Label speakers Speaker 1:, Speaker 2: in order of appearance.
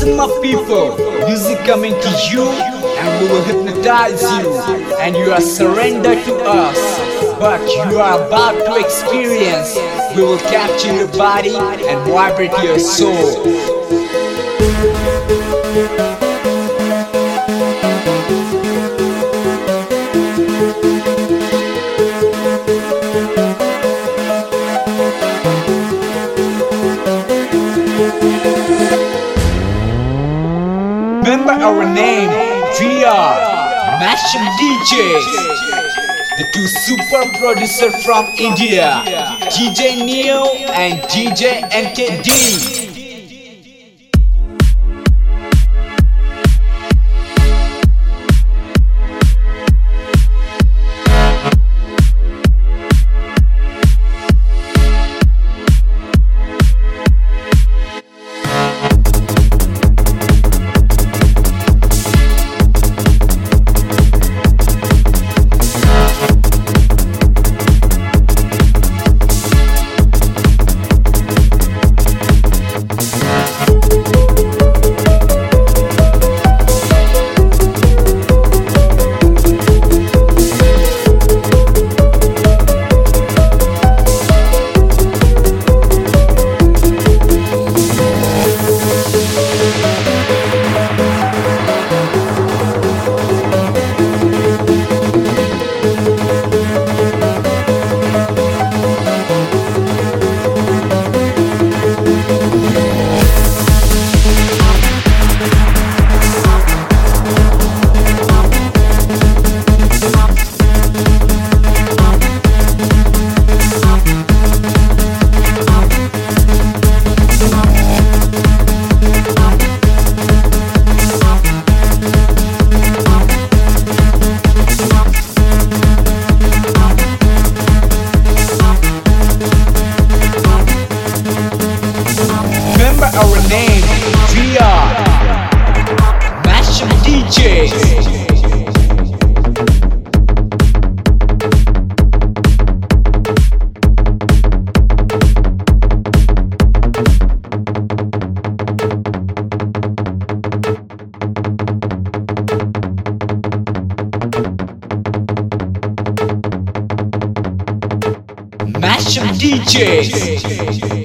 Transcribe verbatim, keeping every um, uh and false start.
Speaker 1: Listen my people, music coming to you and we will hypnotize you, and you are surrendered to us. But you are about to experience, we will capture your body and vibrate your soul. Remember our name, we are Masham D Js, the two super producers from India, D J Neo and D J N K D. Remember our name, we are Masham D Js. Masham D Js.